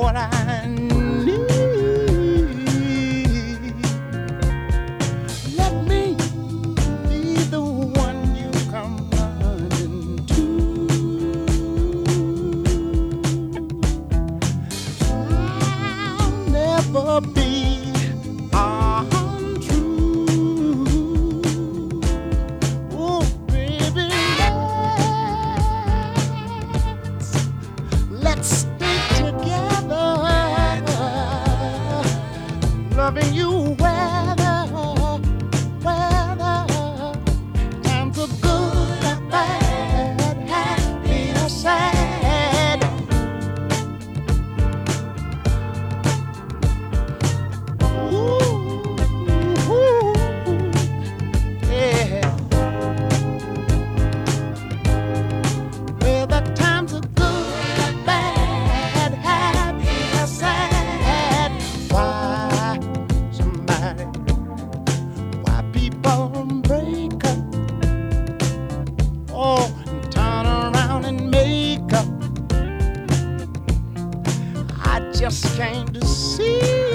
what I need. Let me be the one you come running to. I'll never be untrue. Oh, baby, let's stay together, loving you weather times are good and bad, happy or sad. Ooh, yeah. Well, the times are good, bad, happy or sad. Why people break up? Oh, and turn around and make up. I just came to see